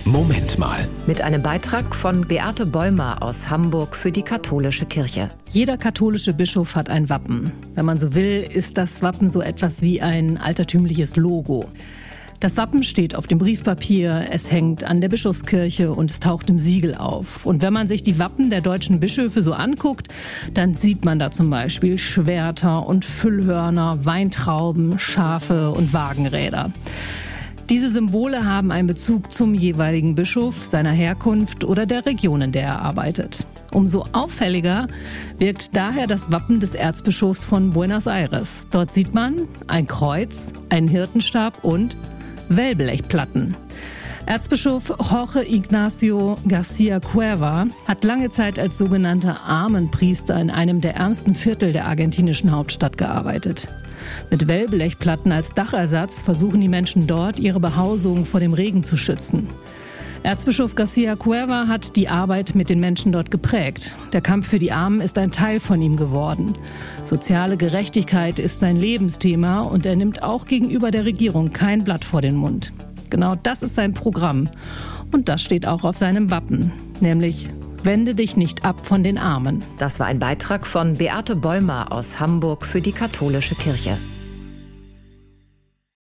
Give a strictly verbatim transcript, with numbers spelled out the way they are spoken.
Moment mal. Mit einem Beitrag von Beate Bäumer aus Hamburg für die katholische Kirche. Jeder katholische Bischof hat ein Wappen. Wenn man so will, ist das Wappen so etwas wie ein altertümliches Logo. Das Wappen steht auf dem Briefpapier, es hängt an der Bischofskirche und es taucht im Siegel auf. Und wenn man sich die Wappen der deutschen Bischöfe so anguckt, dann sieht man da zum Beispiel Schwerter und Füllhörner, Weintrauben, Schafe und Wagenräder. Diese Symbole haben einen Bezug zum jeweiligen Bischof, seiner Herkunft oder der Region, in der er arbeitet. Umso auffälliger wirkt daher das Wappen des Erzbischofs von Buenos Aires. Dort sieht man ein Kreuz, einen Hirtenstab und Wellblechplatten. Erzbischof Jorge Ignacio García Cuerva hat lange Zeit als sogenannter Armenpriester in einem der ärmsten Viertel der argentinischen Hauptstadt gearbeitet. Mit Wellblechplatten als Dachersatz versuchen die Menschen dort, ihre Behausung vor dem Regen zu schützen. Erzbischof García Cuerva hat die Arbeit mit den Menschen dort geprägt. Der Kampf für die Armen ist ein Teil von ihm geworden. Soziale Gerechtigkeit ist sein Lebensthema und er nimmt auch gegenüber der Regierung kein Blatt vor den Mund. Genau das ist sein Programm. Und das steht auch auf seinem Wappen, nämlich: Wende dich nicht ab von den Armen. Das war ein Beitrag von Beate Bäumer aus Hamburg für die katholische Kirche.